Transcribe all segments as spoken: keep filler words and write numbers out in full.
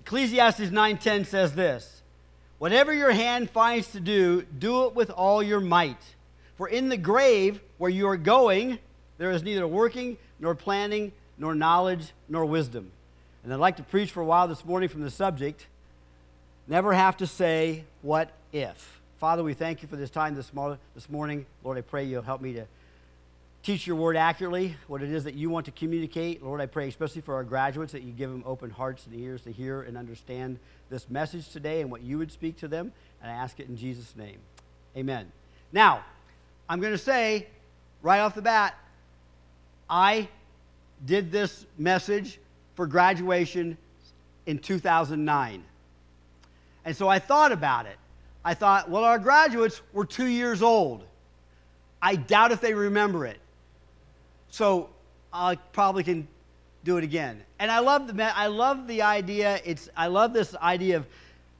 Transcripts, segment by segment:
Ecclesiastes nine ten says this, "Whatever your hand finds to do, do it with all your might. For in the grave where you are going, there is neither working, nor planning, nor knowledge, nor wisdom." And I'd like to preach for a while this morning from the subject, never have to say, what if? Father, we thank you for this time this, mo- this morning. Lord, I pray you'll help me to teach your word accurately, what it is that you want to communicate. Lord, I pray especially for our graduates that you give them open hearts and ears to hear and understand this message today and what you would speak to them. And I ask it in Jesus' name. Amen. Now, I'm going to say right off the bat, I did this message for graduation in two thousand nine. And so I thought about it. I thought, well, our graduates were two years old. I doubt if they remember it. So I probably can do it again. And I love the I love the idea. It's I love this idea of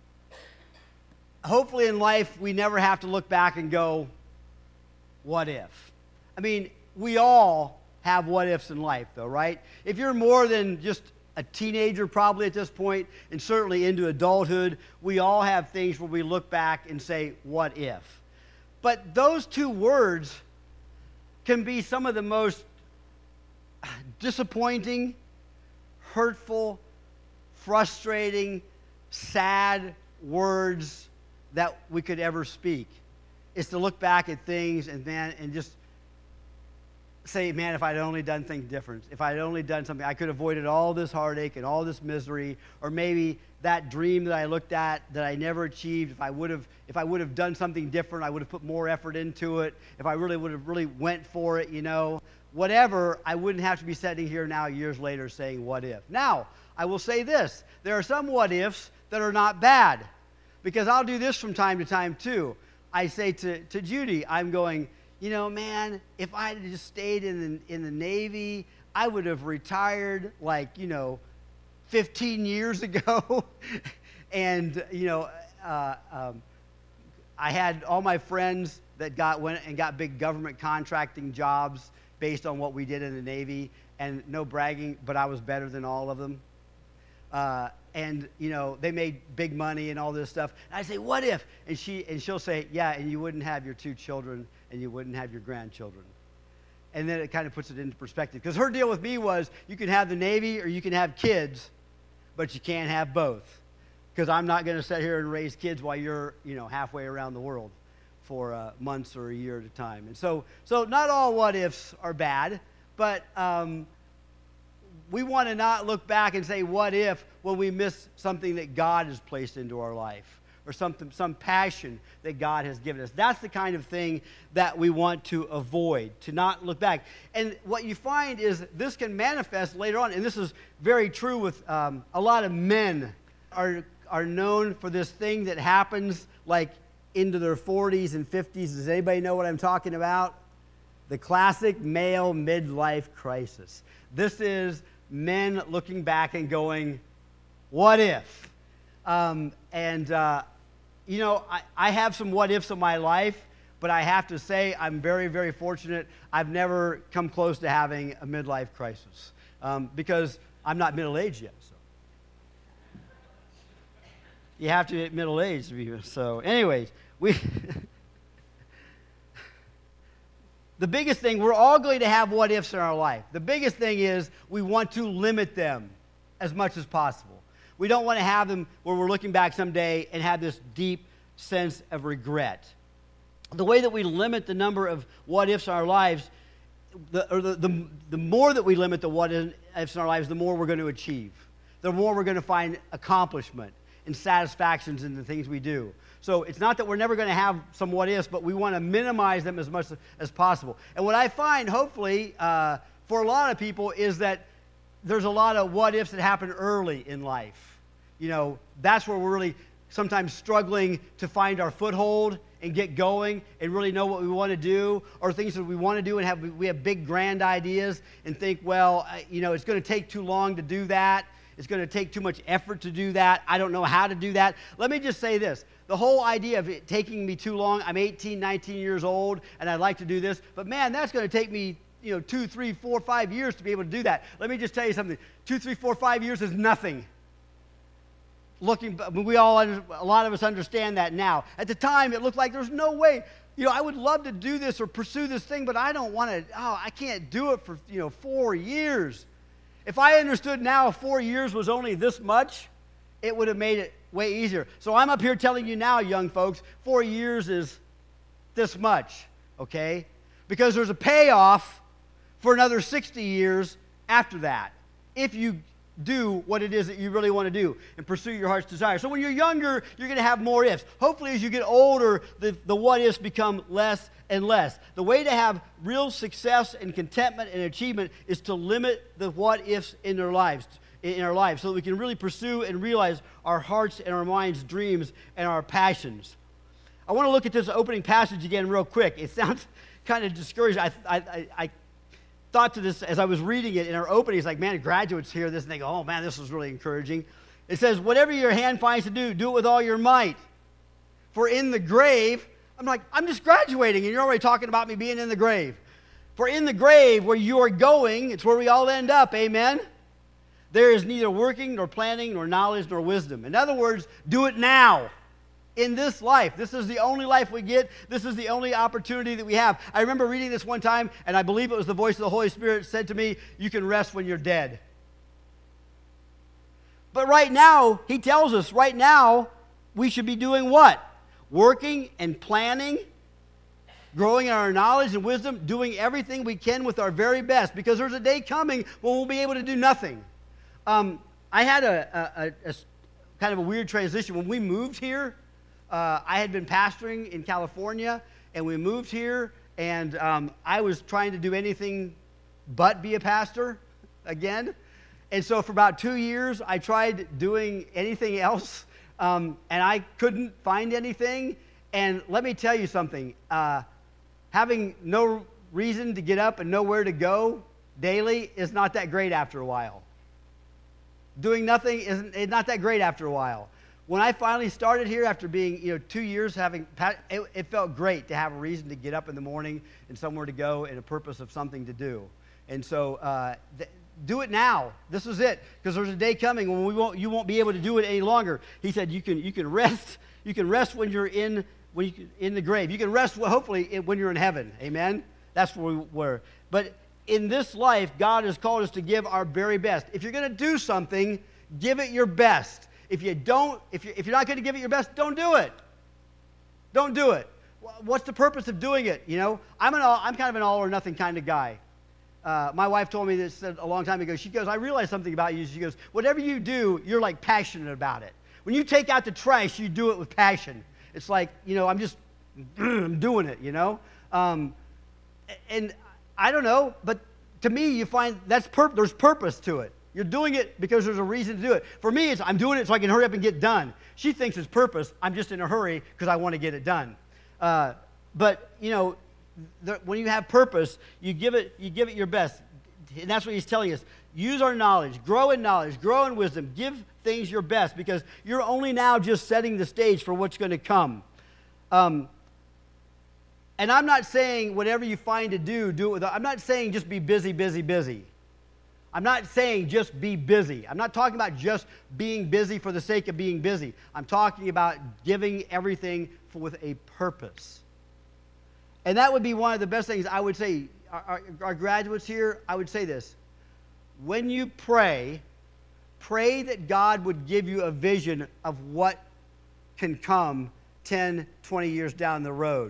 hopefully in life we never have to look back and go, what if? I mean, we all have what ifs in life, though, right? If you're more than just a teenager probably at this point, and certainly into adulthood, we all have things where we look back and say, what if? But those two words can be some of the most disappointing, hurtful, frustrating, sad words that we could ever speak. It's to look back at things and then and just say, man, if I'd only done things different, if I'd only done something, I could have avoided all this heartache and all this misery, or maybe that dream that I looked at that I never achieved, if I would have if I would have done something different, I would have put more effort into it, if I really would have really went for it, you know, whatever, I wouldn't have to be sitting here now years later saying, what if? Now, I will say this, there are some what ifs that are not bad, because I'll do this from time to time too. I say to, to Judy, I'm going, you know, man, if I had just stayed in the, in the Navy, I would have retired like, you know, fifteen years ago. And, you know, uh, um, I had all my friends that got went and got big government contracting jobs based on what we did in the Navy. And no bragging, but I was better than all of them. Uh, and, you know, they made big money and all this stuff. And I say, what if? And, she, and she'll say, yeah, and you wouldn't have your two children and you wouldn't have your grandchildren. And then it kind of puts it into perspective. Because her deal with me was, you can have the Navy or you can have kids, but you can't have both. Because I'm not going to sit here and raise kids while you're, you know, halfway around the world for uh, months or a year at a time. And so, so not all what ifs are bad, but um, we want to not look back and say, what if, when we miss something that God has placed into our life, or something, some passion that God has given us. That's the kind of thing that we want to avoid, to not look back. And what you find is this can manifest later on, and this is very true with um, a lot of men are, are known for this thing that happens like into their forties and fifties. Does anybody know what I'm talking about? The classic male midlife crisis. This is men looking back and going, what if? Um, and, uh, you know, I, I have some what ifs in my life, but I have to say I'm very, very fortunate. I've never come close to having a midlife crisis um, because I'm not middle-aged yet. So you have to get middle-aged to be. So anyways, we... The biggest thing, we're all going to have what ifs in our life. The biggest thing is we want to limit them as much as possible. We don't want to have them where we're looking back someday and have this deep sense of regret. The way that we limit the number of what ifs in our lives, the, or the, the, the more that we limit the what ifs in our lives, the more we're going to achieve. The more we're going to find accomplishment and satisfactions in the things we do. So it's not that we're never going to have some what ifs, but we want to minimize them as much as possible. And what I find, hopefully, uh, for a lot of people is that there's a lot of what ifs that happen early in life. You know, that's where we're really sometimes struggling to find our foothold and get going and really know what we want to do, or things that we want to do and have we have big grand ideas and think, well, you know, it's going to take too long to do that. It's going to take too much effort to do that. I don't know how to do that. Let me just say this. The whole idea of it taking me too long, I'm eighteen, nineteen years old, and I'd like to do this, but man, that's going to take me, you know, two, three, four, five years to be able to do that. Let me just tell you something. Two, three, four, five years is nothing. looking, we all, a lot of us understand that now. At the time, it looked like there's no way. You know, I would love to do this or pursue this thing, but I don't want to, oh, I can't do it for, you know, four years. If I understood now four years was only this much, it would have made it way easier. So I'm up here telling you now, young folks, four years is this much, okay? Because there's a payoff for another sixty years after that, if you do what it is that you really want to do and pursue your heart's desire. So when you're younger, you're going to have more ifs. Hopefully, as you get older, the, the what ifs become less and less. The way to have real success and contentment and achievement is to limit the what ifs in their lives, in our lives, so that we can really pursue and realize our hearts and our minds' dreams and our passions. I want to look at this opening passage again real quick. It sounds kind of discouraging. I, I, I, I thought to this as I was reading it in our opening. It's like, man, graduates hear this and they go, oh, man, this is really encouraging. It says, whatever your hand finds to do, do it with all your might. For in the grave, I'm like, I'm just graduating, and you're already talking about me being in the grave. For in the grave where you are going, it's where we all end up, amen? There is neither working, nor planning, nor knowledge, nor wisdom. In other words, do it now. In this life. This is the only life we get. This is the only opportunity that we have. I remember reading this one time, and I believe it was the voice of the Holy Spirit said to me, you can rest when you're dead. But right now, he tells us, right now, we should be doing what? Working and planning, growing in our knowledge and wisdom, doing everything we can with our very best, because there's a day coming when we'll be able to do nothing. Um, I had a, a, a, a kind of a weird transition. When we moved here, Uh, I had been pastoring in California, and we moved here, and um, I was trying to do anything but be a pastor again. And so for about two years, I tried doing anything else, um, and I couldn't find anything. And let me tell you something. Uh, having no reason to get up and know where to go daily is not that great after a while. Doing nothing isn't it's not that great after a while. When I finally started here after being, you know, two years having, it, it felt great to have a reason to get up in the morning and somewhere to go and a purpose of something to do. And so uh, th- do it now. This is it, because there's a day coming when we won't, you won't be able to do it any longer. He said you can you can rest. You can rest when you're in when you in the grave. You can rest hopefully when you're in heaven. Amen. That's where we were. But in this life, God has called us to give our very best. If you're going to do something, give it your best. If you don't, if you're, if you're not going to give it your best, don't do it. Don't do it. What's the purpose of doing it? You know, I'm an all, I'm kind of an all or nothing kind of guy. Uh, my wife told me this a long time ago. She goes, I realized something about you. She goes, whatever you do, you're like passionate about it. When you take out the trash, you do it with passion. It's like, you know, I'm just I'm doing it. You know, um, and I don't know, but to me, you find that's pur- there's purpose to it. You're doing it because there's a reason to do it. For me, it's I'm doing it so I can hurry up and get done. She thinks it's purpose. I'm just in a hurry because I want to get it done. Uh, but, you know, the, when you have purpose, you give it you give it your best. And that's what he's telling us. Use our knowledge. Grow in knowledge. Grow in wisdom. Give things your best, because you're only now just setting the stage for what's going to come. Um, and I'm not saying whatever you find to do, do it with. I'm not saying just be busy, busy, busy. I'm not saying just be busy. I'm not talking about just being busy for the sake of being busy. I'm talking about giving everything for, with a purpose. And that would be one of the best things I would say. Our, our, our graduates here, I would say this. When you pray, pray that God would give you a vision of what can come ten, twenty years down the road.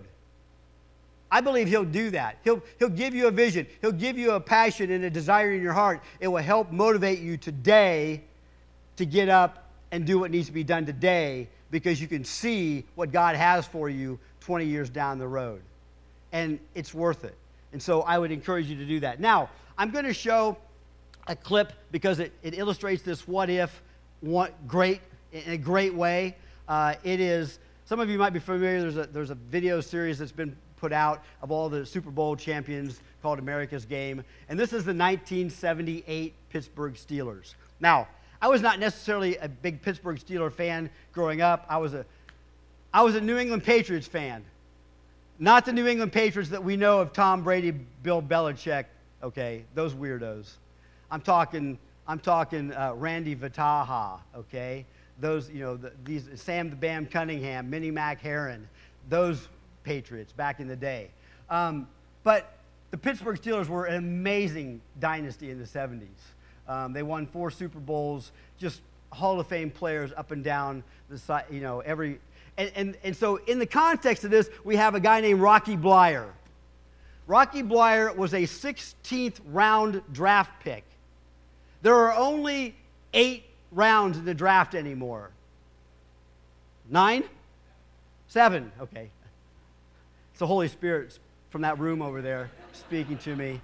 I believe he'll do that. He'll, he'll give you a vision. He'll give you a passion and a desire in your heart. It will help motivate you today to get up and do what needs to be done today, because you can see what God has for you twenty years down the road. And it's worth it. And so I would encourage you to do that. Now, I'm going to show a clip because it, it illustrates this what if what great in a great way. Uh, it is, some of you might be familiar, there's a, there's a video series that's been put out of all the Super Bowl champions called America's Game. And this is the nineteen seventy-eight Pittsburgh Steelers. Now, I was not necessarily a big Pittsburgh Steelers fan growing up. I was a, I was a New England Patriots fan. Not the New England Patriots that we know of Tom Brady, Bill Belichick, okay, those weirdos. I'm talking, I'm talking uh, Randy Vataha, okay, those, you know, the, these Sam the Bam Cunningham, Minnie Mac Heron, those Patriots back in the day. Um, but the Pittsburgh Steelers were an amazing dynasty in the seventies. Um, they won four Super Bowls, just Hall of Fame players up and down the side, you know, every, and, and, and so in the context of this, we have a guy named Rocky Bleier. Rocky Bleier was a sixteenth round draft pick. There are only eight rounds in the draft anymore. Nine? Seven, okay. It's the Holy Spirit from that room over there speaking to me.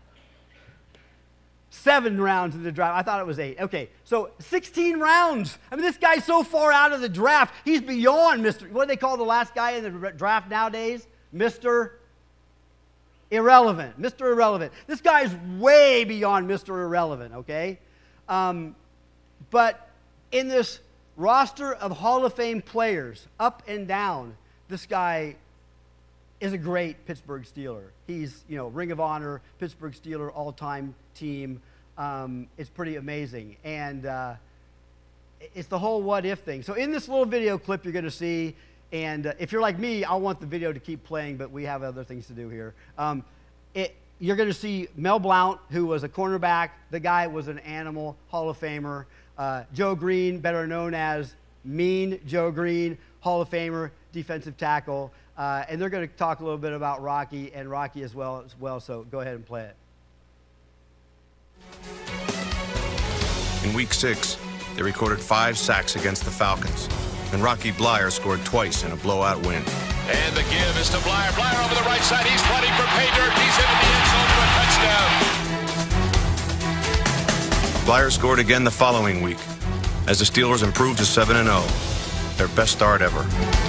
Seven rounds in the draft. I thought it was eight. Okay, so sixteen rounds. I mean, this guy's so far out of the draft. He's beyond Mister What do they call the last guy in the draft nowadays? Mister Irrelevant. Mister Irrelevant. This guy's way beyond Mister Irrelevant, okay? Um, but in this roster of Hall of Fame players, up and down, this guy is a great Pittsburgh Steeler. He's, you know, Ring of Honor, Pittsburgh Steeler all-time team. Um, it's pretty amazing. And uh, it's the whole what-if thing. So in this little video clip you're going to see, and uh, if you're like me, I want the video to keep playing, but we have other things to do here. Um, it, you're going to see Mel Blount, who was a cornerback. The guy was an animal, Hall of Famer. Uh, Joe Green, better known as Mean Joe Green, Hall of Famer, defensive tackle. Uh, and they're going to talk a little bit about Rocky and Rocky as well, as well. So go ahead and play it. In week six, they recorded five sacks against the Falcons, and Rocky Bleier scored twice in a blowout win. And the give is to Bleier. Bleier over the right side. He's running for pay dirt. He's into the end zone for a touchdown. Bleier scored again the following week, as the Steelers improved to seven and oh, their best start ever.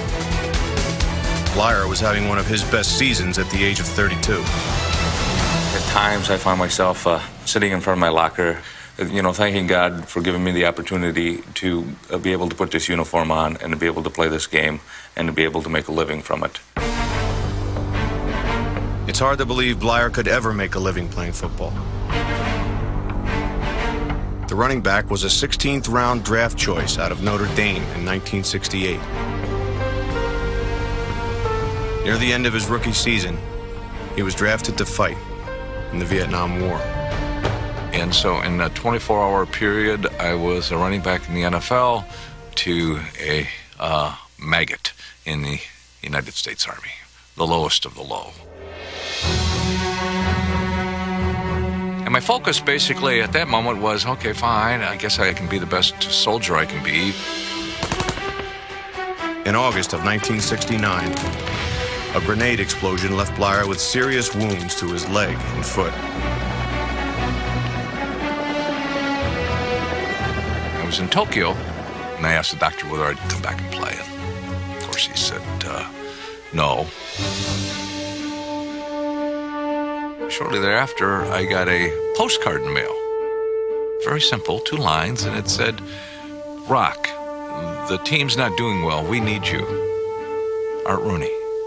Bleier was having one of his best seasons at the age of thirty-two. At times, I find myself uh, sitting in front of my locker, you know, thanking God for giving me the opportunity to uh, be able to put this uniform on and to be able to play this game and to be able to make a living from it. It's hard to believe Bleier could ever make a living playing football. The running back was a sixteenth round draft choice out of Notre Dame in nineteen sixty-eight. Near the end of his rookie season, he was drafted to fight in the Vietnam War. And so in a twenty-four hour period, I was a running back in the N F L to a uh, maggot in the United States Army, the lowest of the low. And my focus basically at that moment was, okay, fine, I guess I can be the best soldier I can be. In August of nineteen sixty-nine, a grenade explosion left Bleier with serious wounds to his leg and foot. I was in Tokyo, and I asked the doctor whether I'd come back and play. And of course, he said, uh, no. Shortly thereafter, I got a postcard in the mail. Very simple, two lines, and it said, Rock, the team's not doing well. We need you. Art Rooney.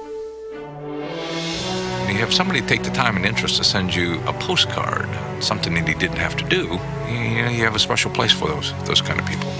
And you have somebody take the time and interest to send you a postcard, something that he didn't have to do. You know, you have a special place for those, those kind of people.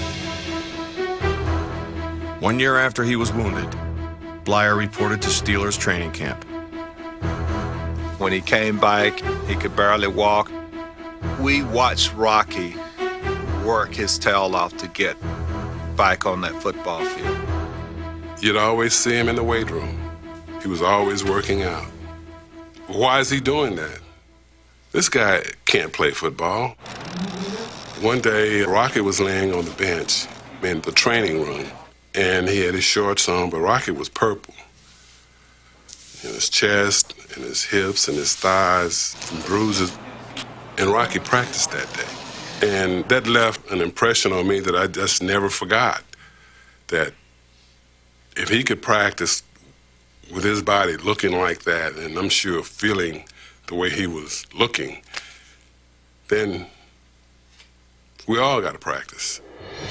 One year after he was wounded, Bleier reported to Steelers training camp. When he came back, he could barely walk. We watched Rocky work his tail off to get back on that football field. You'd always see him in the weight room. He was always working out. Why is he doing that? This guy can't play football. One day, Rocky was laying on the bench in the training room, and he had his shorts on, but Rocky was purple. In his chest, and his hips, and his thighs, some bruises. And Rocky practiced that day. And that left an impression on me that I just never forgot. That if he could practice with his body looking like that, and I'm sure feeling the way he was looking, then we all got to practice.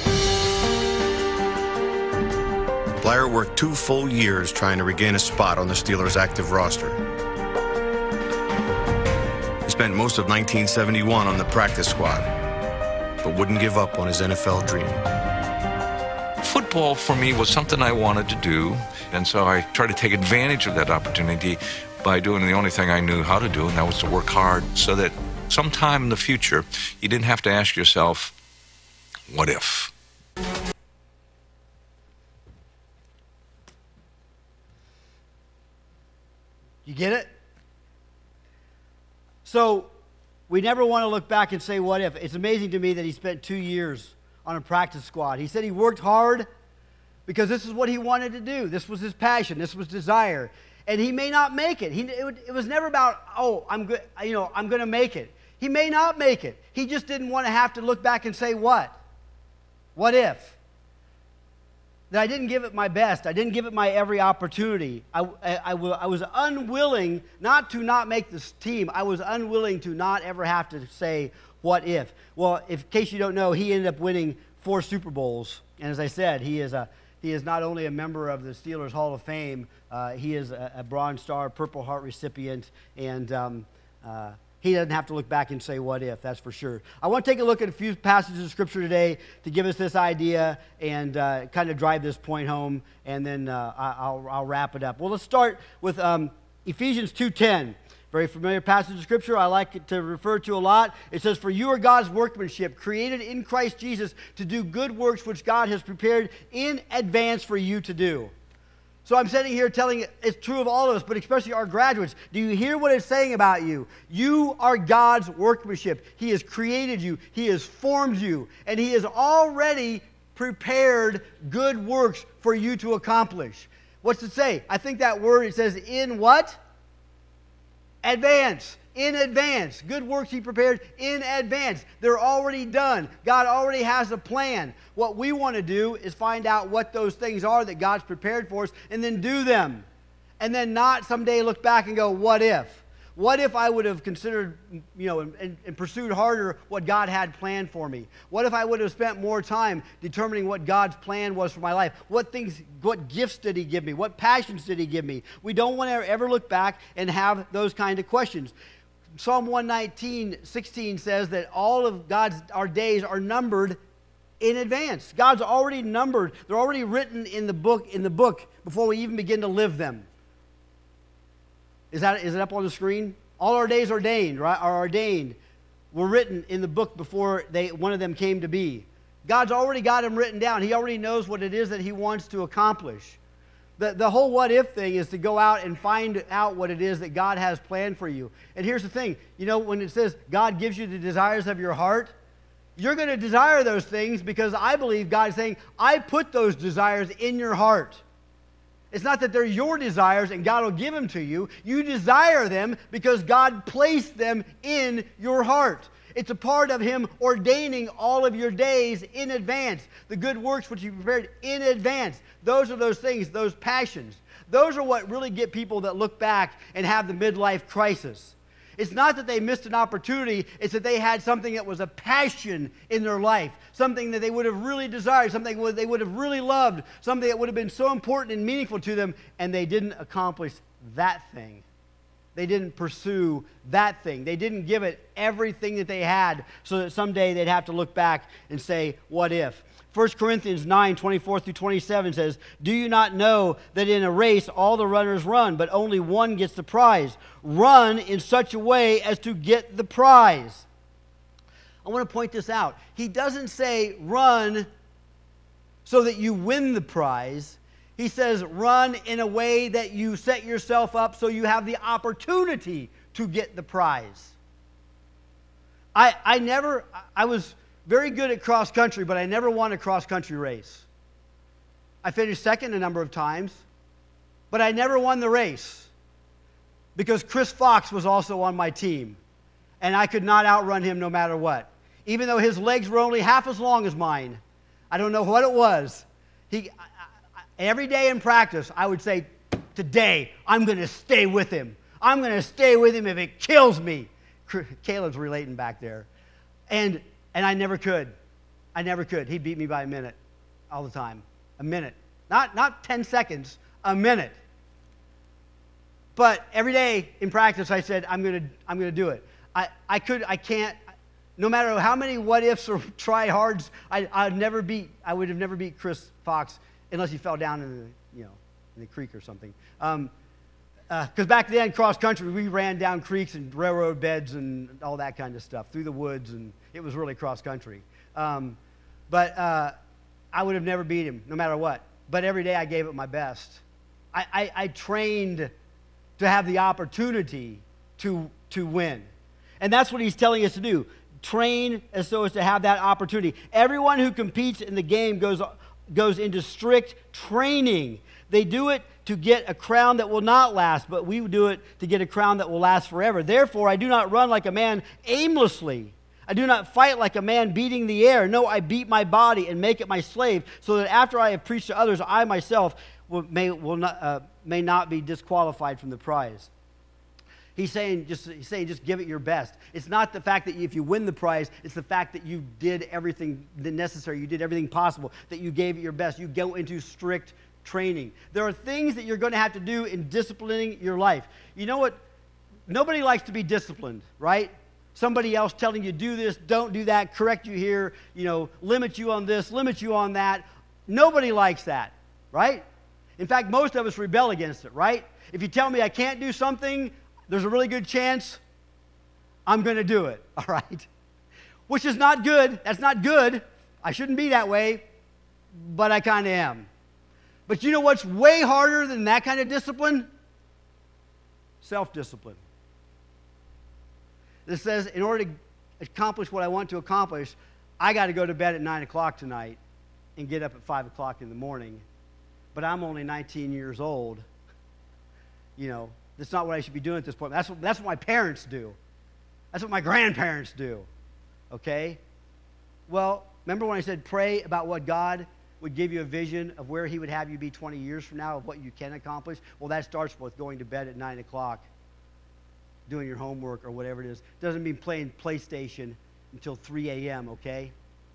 Bleier worked two full years trying to regain a spot on the Steelers' active roster. He spent most of nineteen seventy-one on the practice squad, but wouldn't give up on his N F L dream. football for me was something I wanted to do, and so I tried to take advantage of that opportunity by doing the only thing I knew how to do, and that was to work hard so that sometime in the future you didn't have to ask yourself, what if? You get it? So we never want to look back and say, what if? It's amazing to me that he spent two years on a practice squad. He said he worked hard because this is what he wanted to do. This was his passion. This was desire. And he may not make it. He, it, it was never about, oh, I'm good, you know, I'm going to make it. He may not make it. He just didn't want to have to look back and say, what? What if? That I didn't give it my best. I didn't give it my every opportunity. I, I, I, I was unwilling not to not make this team. I was unwilling to not ever have to say, what if? Well, if, in case you don't know, he ended up winning four Super Bowls. And as I said, he is, a, he is not only a member of the Steelers Hall of Fame, uh, he is a, a Bronze Star, Purple Heart recipient, and um, uh, he doesn't have to look back and say, what if, that's for sure. I want to take a look at a few passages of Scripture today to give us this idea and uh, kind of drive this point home, and then uh, I'll, I'll wrap it up. Well, let's start with um, Ephesians two ten. Very familiar passage of Scripture. I like it to refer to a lot. It says, for you are God's workmanship, created in Christ Jesus to do good works which God has prepared in advance for you to do. So I'm sitting here telling you it's true of all of us, but especially our graduates. Do you hear what it's saying about you? You are God's workmanship. He has created you. He has formed you. And He has already prepared good works for you to accomplish. What's it say? I think that word, it says in what? Advance. In advance. Good works He prepared in advance. They're already done. God already has a plan. What we want to do is find out what those things are that God's prepared for us and then do them. And then not someday look back and go, what if? What if I would have considered, you know, and, and pursued harder what God had planned for me? What if I would have spent more time determining what God's plan was for my life? What things, what gifts did He give me? What passions did He give me? We don't want to ever look back and have those kind of questions. Psalm one nineteen, sixteen says that all of God's, our days are numbered in advance. God's already numbered. They're already written in the book, in the book before we even begin to live them. Is that, is it up on the screen? All our days ordained, right? Are ordained. Were written in the book before they, one of them came to be. God's already got them written down. He already knows what it is that He wants to accomplish. The, the whole what if thing is to go out and find out what it is that God has planned for you. And here's the thing. You know, when it says God gives you the desires of your heart, you're going to desire those things because I believe God is saying, I put those desires in your heart. It's not that they're your desires and God will give them to you. You desire them because God placed them in your heart. It's a part of Him ordaining all of your days in advance. The good works which He prepared in advance. Those are those things, those passions. Those are what really get people that look back and have the midlife crisis. It's not that they missed an opportunity. It's that they had something that was a passion in their life. Something that they would have really desired. Something that they would have really loved. Something that would have been so important and meaningful to them. And they didn't accomplish that thing. They didn't pursue that thing. They didn't give it everything that they had so that someday they'd have to look back and say, what if? First Corinthians nine, twenty-four through twenty-seven says, do you not know that in a race all the runners run, but only one gets the prize? Run in such a way as to get the prize. I want to point this out. He doesn't say run so that you win the prize. He says run in a way that you set yourself up so you have the opportunity to get the prize. I, I never, I was very good at cross country, but I never won a cross country race. I finished second a number of times, but I never won the race because Chris Fox was also on my team, and I could not outrun him no matter what. Even though his legs were only half as long as mine. I don't know what it was. He, I, I, every day in practice, I would say, today, I'm going to stay with him. I'm going to stay with him if it kills me. Caleb's relating back there. And And I never could. I never could. He beat me by a minute all the time. A minute. Not, not ten seconds, a minute. But every day in practice I said, I'm going to I'm going to do it. I, I could, I can't, no matter how many what ifs or try hards, I, I'd never beat, I would have never beat Chris Fox unless he fell down in the, you know, in the creek or something. Um, Because uh, back then, cross country, we ran down creeks and railroad beds and all that kind of stuff through the woods, and it was really cross country. Um, but uh, I would have never beat him, no matter what. But every day I gave it my best. I, I, I trained to have the opportunity to, to win. And that's what he's telling us to do. Train as so as to have that opportunity. Everyone who competes in the game goes, goes into strict training. They do it to get a crown that will not last, but we do it to get a crown that will last forever. Therefore, I do not run like a man aimlessly. I do not fight like a man beating the air. No, I beat my body and make it my slave, so that after I have preached to others, I myself will, may, will not, uh, may not be disqualified from the prize. He's saying, just, he's saying, just give it your best. It's not the fact that if you win the prize, it's the fact that you did everything necessary, you did everything possible, that you gave it your best. You go into strict training. There are things that you're going to have to do in disciplining your life. You know what? Nobody likes to be disciplined, right? Somebody else telling you do this, don't do that, correct you here, you know, limit you on this, limit you on that. Nobody likes that, right? In fact, most of us rebel against it, right? If you tell me I can't do something, there's a really good chance I'm going to do it, all right? Which is not good. That's not good. I shouldn't be that way, but I kind of am. But you know what's way harder than that kind of discipline? Self-discipline. It says, in order to accomplish what I want to accomplish, I got to go to bed at nine o'clock tonight and get up at five o'clock in the morning. But I'm only nineteen years old. You know, that's not what I should be doing at this point. That's what, that's what my parents do. That's what my grandparents do. Okay? Well, remember when I said pray about what God would give you a vision of where he would have you be twenty years from now, of what you can accomplish? Well, that starts with going to bed at nine o'clock, doing your homework or whatever it is. Doesn't mean playing PlayStation until three a.m., okay?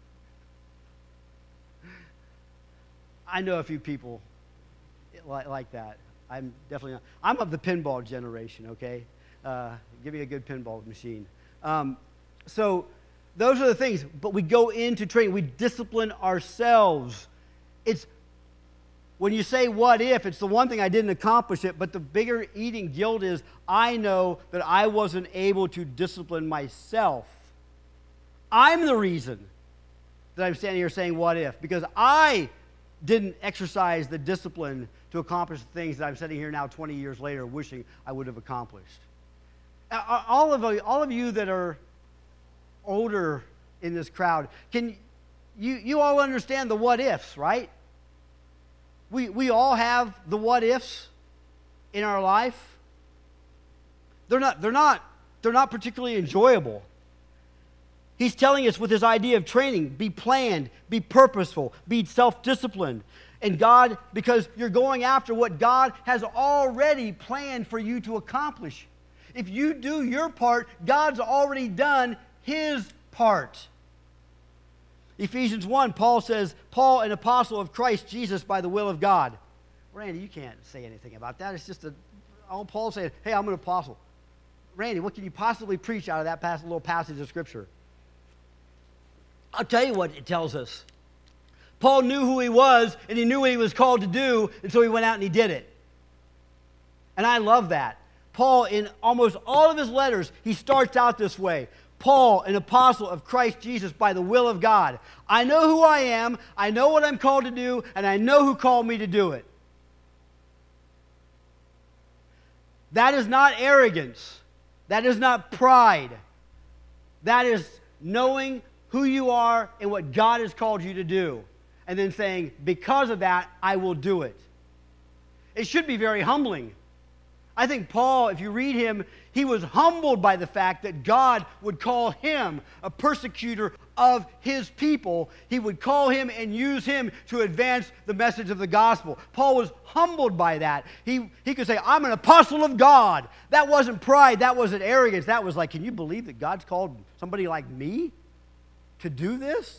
I know a few people like, like that. I'm definitely not. I'm of the pinball generation, okay? Uh, give me a good pinball machine. Um, so those are the things. But we go into training. We discipline ourselves. It's when you say what if, it's the one thing I didn't accomplish it, but the bigger eating guilt is I know that I wasn't able to discipline myself. I'm the reason that I'm standing here saying what if, because I didn't exercise the discipline to accomplish the things that I'm sitting here now twenty years later wishing I would have accomplished. All of you, all of you that are older in this crowd, can you, you all understand the what ifs, right? We, we all have the what ifs in our life. They're not, they're not, they're not particularly enjoyable. He's telling us with his idea of training, be planned, be purposeful, be self-disciplined. And God, because you're going after what God has already planned for you to accomplish. If you do your part, God's already done his part. Ephesians one, Paul says, Paul, an apostle of Christ Jesus by the will of God. Randy, you can't say anything about that. It's just a, all Paul saying, hey, I'm an apostle. Randy, what can you possibly preach out of that passage, little passage of Scripture? I'll tell you what it tells us. Paul knew who he was, and he knew what he was called to do, and so he went out and he did it. And I love that. Paul, in almost all of his letters, he starts out this way. Paul, an apostle of Christ Jesus by the will of God. I know who I am, I know what I'm called to do, and I know who called me to do it. That is not arrogance. That is not pride. That is knowing who you are and what God has called you to do. And then saying, because of that, I will do it. It should be very humbling. I think Paul, if you read him, he was humbled by the fact that God would call him a persecutor of his people. He would call him and use him to advance the message of the gospel. Paul was humbled by that. He, he could say, I'm an apostle of God. That wasn't pride. That wasn't arrogance. That was like, can you believe that God's called somebody like me to do this?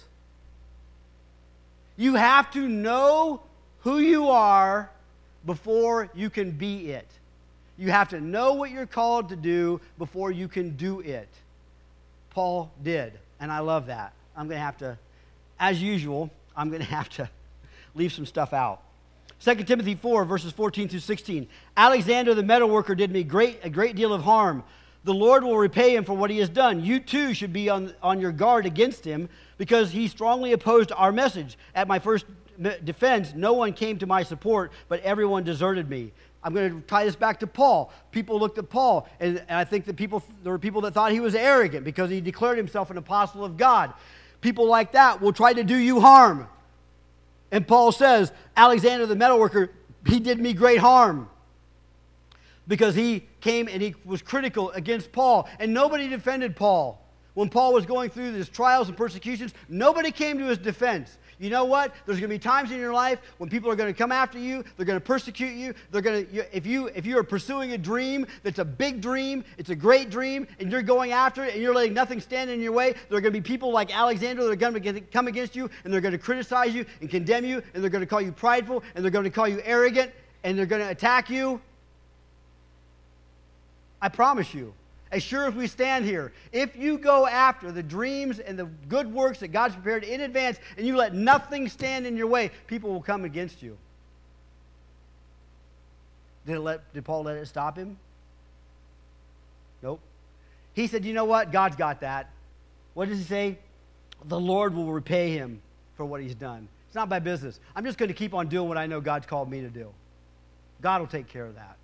You have to know who you are before you can be it. You have to know what you're called to do before you can do it. Paul did. And And I love that. I'm going to have to, as usual, I'm going to have to leave some stuff out. Second Timothy four, verses fourteen through sixteen. Alexander the metalworker did me great, a great deal of harm. The Lord will repay him for what he has done. You too should be on, on your guard against him, because he strongly opposed our message. At my first defense, no one came to my support, but everyone deserted me. I'm going to tie this back to Paul. People looked at Paul, and, and I think that people, there were people that thought he was arrogant because he declared himself an apostle of God. People like that will try to do you harm. And Paul says, Alexander the metalworker, he did me great harm, because he came and he was critical against Paul, and nobody defended Paul. When Paul was going through his trials and persecutions, nobody came to his defense. You know what? There's going to be times in your life when people are going to come after you. They're going to persecute you. They're going to, if you if you are pursuing a dream that's a big dream, it's a great dream, and you're going after it, and you're letting nothing stand in your way, there are going to be people like Alexander that are going to come against you, and they're going to criticize you and condemn you, and they're going to call you prideful, and they're going to call you arrogant, and they're going to attack you. I promise you, as sure as we stand here, if you go after the dreams and the good works that God's prepared in advance, and you let nothing stand in your way, people will come against you. Did, it let, did Paul let it stop him? Nope. He said, you know what? God's got that. What does he say? The Lord will repay him for what he's done. It's not my business. I'm just going to keep on doing what I know God's called me to do. God will take care of that.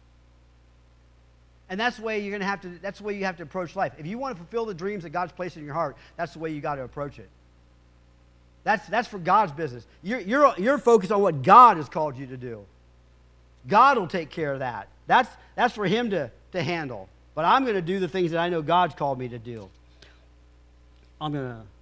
And that's the way you're going to have to, that's the way you have to approach life. If you want to fulfill the dreams that God's placed in your heart, that's the way you got to approach it. That's, that's for God's business. You're, you're, you're focused on what God has called you to do. God will take care of that. That's, that's for him to, to handle. But I'm going to do the things that I know God's called me to do. I'm going to...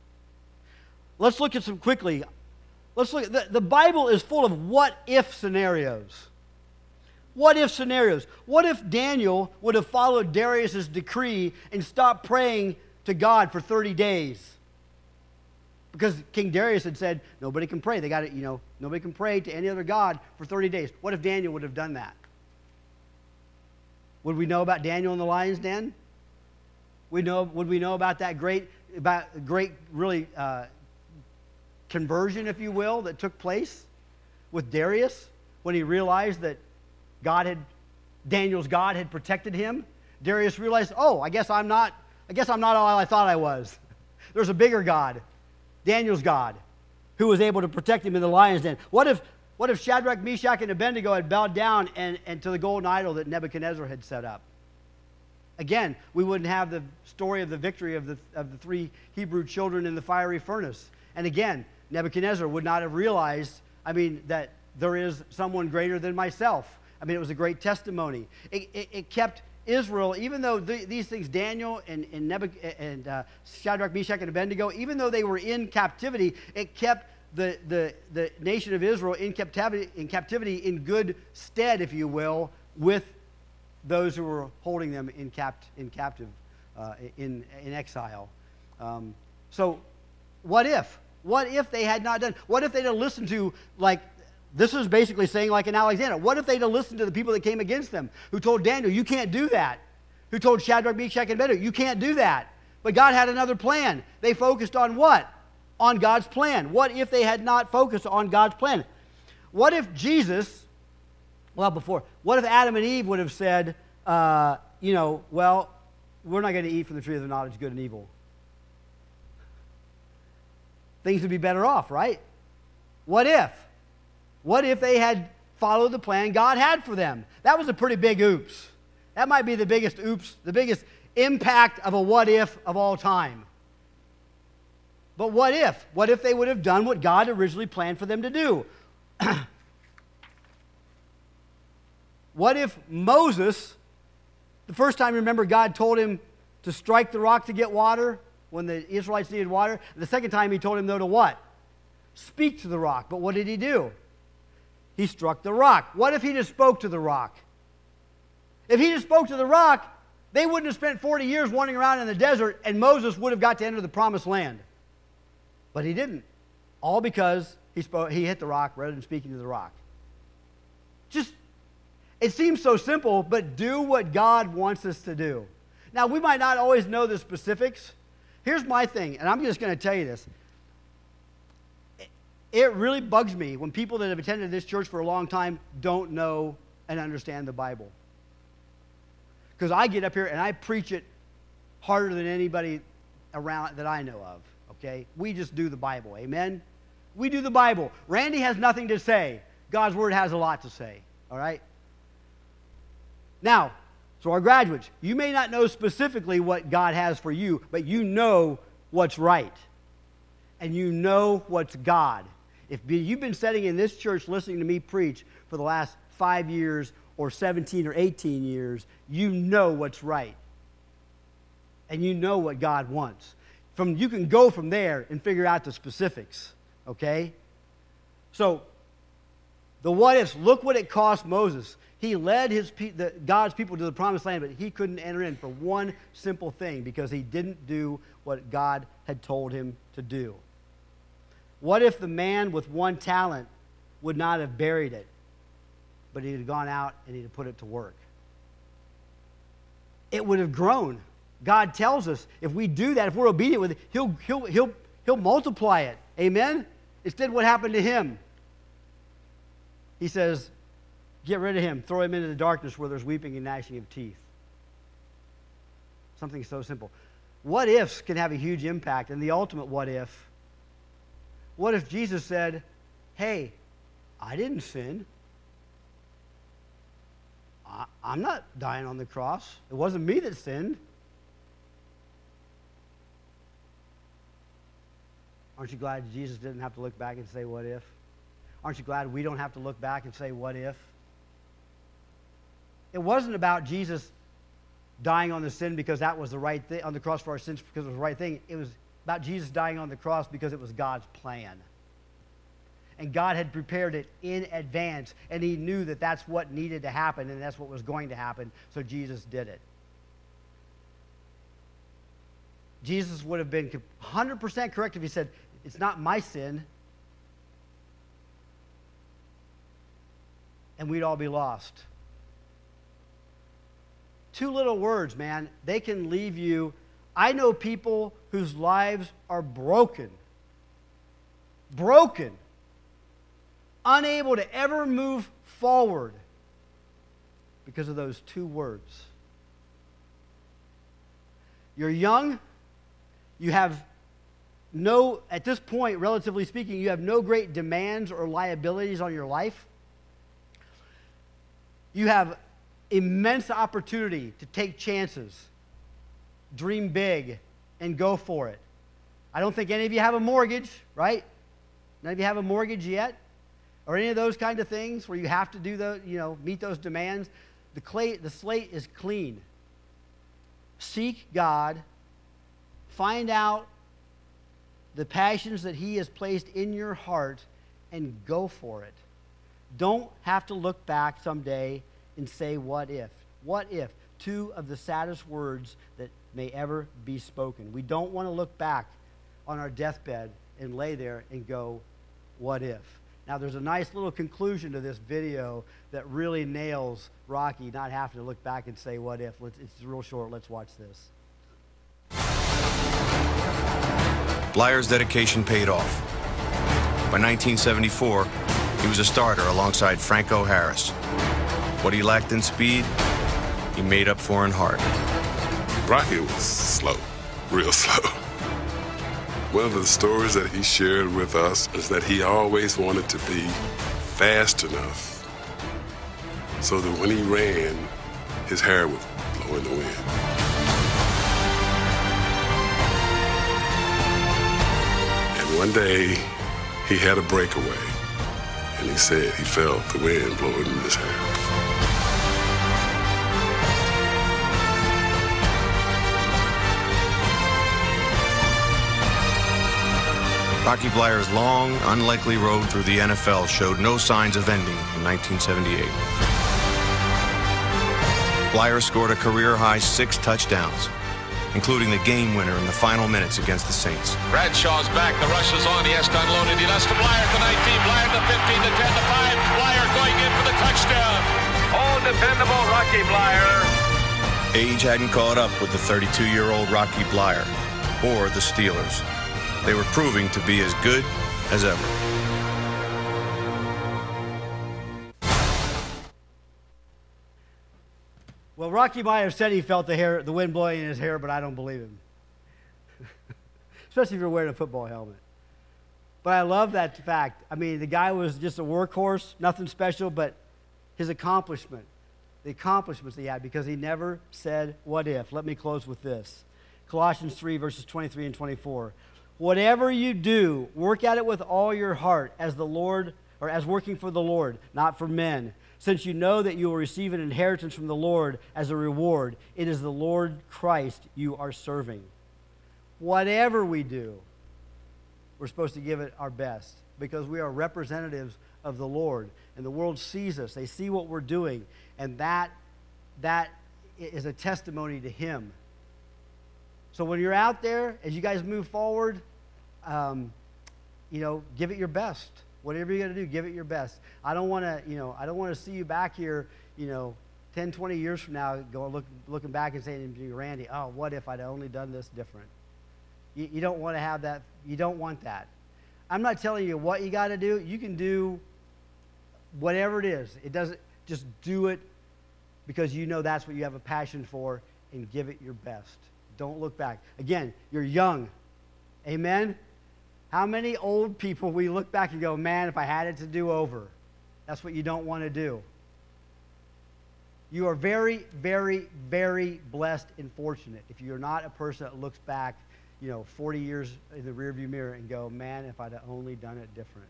Let's look at some quickly. Let's look at, the, the Bible is full of what-if scenarios. What-if scenarios. What if Daniel would have followed Darius' decree and stopped praying to God for thirty days? Because King Darius had said, nobody can pray. They got it, you know, nobody can pray to any other god for thirty days. What if Daniel would have done that? Would we know about Daniel in the lion's den? We know, would we know about that great, about great, really uh, conversion, if you will, that took place with Darius when he realized that God had, Daniel's God had protected him? Darius realized, oh, I guess I'm not, I guess I'm not all I thought I was. There's a bigger God, Daniel's God, who was able to protect him in the lion's den. What if, what if Shadrach, Meshach, and Abednego had bowed down and, and to the golden idol that Nebuchadnezzar had set up? Again, we wouldn't have the story of the victory of the, of the three Hebrew children in the fiery furnace. And again, Nebuchadnezzar would not have realized, I mean, that there is someone greater than myself. I mean, it was a great testimony. It, it, it kept Israel, even though the, these things, Daniel and, and, Nebuch- and uh, Shadrach, Meshach, and Abednego, even though they were in captivity, it kept the, the, the nation of Israel in captivity, in captivity in good stead, if you will, with those who were holding them in, capt, in captive, uh, in, in exile. Um, so what if? What if they had not done? What if they'd have listened to, like, this is basically saying like in Alexander, what if they'd have listened to the people that came against them, who told Daniel, you can't do that, who told Shadrach, Meshach, and Abednego, you can't do that. But God had another plan. They focused on what? On God's plan. What if they had not focused on God's plan? What if Jesus, well, before, what if Adam and Eve would have said, uh, you know, well, we're not going to eat from the tree of the knowledge of good and evil? Things would be better off, right? What if? What if they had followed the plan God had for them? That was a pretty big oops. That might be the biggest oops, the biggest impact of a what if of all time. But what if? What if they would have done what God originally planned for them to do? What if Moses, the first time, remember, God told him to strike the rock to get water when the Israelites needed water? The second time he told him, though, to what? Speak to the rock. But what did he do? He struck the rock. What if he just spoke to the rock? If he just spoke to the rock, they wouldn't have spent forty years wandering around in the desert, and Moses would have got to enter the promised land. But he didn't. All because he spoke, he hit the rock rather than speaking to the rock. Just, it seems so simple, but do what God wants us to do. Now, we might not always know the specifics. Here's my thing, and I'm just going to tell you this. It really bugs me when people that have attended this church for a long time don't know and understand the Bible. Because I get up here and I preach it harder than anybody around that I know of, okay? We just do the Bible, amen? We do the Bible. Randy has nothing to say. God's Word has a lot to say, all right? Now, so our graduates, you may not know specifically what God has for you, but you know what's right. And you know what's God. If you've been sitting in this church listening to me preach for the last five years or seventeen or eighteen years, you know what's right. And you know what God wants. From, you can go from there and figure out the specifics, okay? So, the what ifs, look what it cost Moses. He led his the, God's people to the promised land, but he couldn't enter in for one simple thing because he didn't do what God had told him to do. What if the man with one talent would not have buried it, but he had gone out and he had put it to work? It would have grown. God tells us if we do that, if we're obedient with it, he'll, he'll, he'll, he'll multiply it. Amen? Instead, what happened to him? He says, get rid of him. Throw him into the darkness where there's weeping and gnashing of teeth. Something so simple. What ifs can have a huge impact, and the ultimate what if. What if Jesus said, hey, I didn't sin. I, I'm not dying on the cross. It wasn't me that sinned. Aren't you glad Jesus didn't have to look back and say, what if? Aren't you glad we don't have to look back and say, what if? It wasn't about Jesus dying on the sin because that was the right thing, on the cross for our sins because it was the right thing. It was about Jesus dying on the cross because it was God's plan. And God had prepared it in advance, and he knew that that's what needed to happen, and that's what was going to happen, so Jesus did it. Jesus would have been one hundred percent correct if he said, it's not my sin, and we'd all be lost. Two little words, man, they can leave you. I know people whose lives are broken. Broken. Unable to ever move forward because of those two words. You're young. You have no, at this point, relatively speaking, you have no great demands or liabilities on your life. You have immense opportunity to take chances, dream big, and go for it. I don't think any of you have a mortgage, right? None of you have a mortgage yet, or any of those kind of things where you have to do the, you know, meet those demands. The clay, the slate is clean. Seek God. Find out the passions that he has placed in your heart and go for it. Don't have to look back someday and say, what if? What if? Two of the saddest words that may ever be spoken. We don't want to look back on our deathbed and lay there and go, what if? Now, there's a nice little conclusion to this video that really nails Rocky not having to look back and say, what if? Let's, it's real short. Let's watch this. Blyer's dedication paid off. By nineteen seventy-four, he was a starter alongside Franco Harris. What he lacked in speed, he made up for in heart. Rocky was slow, real slow. One of the stories that he shared with us is that he always wanted to be fast enough so that when he ran, his hair would blow in the wind. And one day, he had a breakaway, and he said he felt the wind blowing in his hair. Rocky Blyer's long, unlikely road through the N F L showed no signs of ending in nineteen seventy-eight. Blyer scored a career-high six touchdowns, including the game winner in the final minutes against the Saints. Bradshaw's back. The rush is on. He has to unload it. He lets to Blyer to nineteen. Blyer to fifteen, to ten, to five. Blyer going in for the touchdown. Oh, dependable Rocky Blyer. Age hadn't caught up with the thirty-two-year-old Rocky Blyer, or the Steelers. They were proving to be as good as ever. Well, Rocky might have said he felt the hair, the wind blowing in his hair, but I don't believe him. Especially if you're wearing a football helmet. But I love that fact. I mean, the guy was just a workhorse, nothing special, but his accomplishment, the accomplishments he had, because he never said, what if? Let me close with this. Colossians three, verses twenty-three and twenty-four. Whatever you do, work at it with all your heart as the Lord, or as working for the Lord, not for men, since you know that you will receive an inheritance from the Lord as a reward. It is the Lord Christ you are serving. Whatever we do, we're supposed to give it our best, because we are representatives of the Lord, and the world sees us. They see what we're doing, and that, that is a testimony to Him. So when you're out there, as you guys move forward, um, you know, give it your best. Whatever you're going to do, give it your best. I don't want to, you know, I don't want to see you back here, you know, ten, twenty years from now, going look, looking back and saying to you, Randy, oh, what if I'd only done this different? You, you don't want to have that. You don't want that. I'm not telling you what you got to do. You can do whatever it is. It doesn't, just do it because you know that's what you have a passion for, and give it your best. Don't look back. Again, you're young. Amen? How many old people we look back and go, man, if I had it to do over? That's what you don't want to do. You are very, very, very blessed and fortunate if you're not a person that looks back, you know, forty years in the rearview mirror and go, man, if I'd only done it different.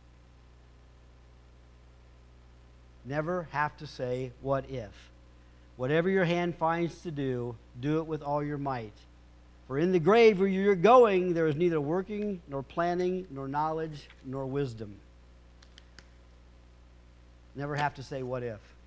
Never have to say, what if? Whatever your hand finds to do, do it with all your might. For in the grave where you're going, there is neither working, nor planning, nor knowledge, nor wisdom. Never have to say, what if?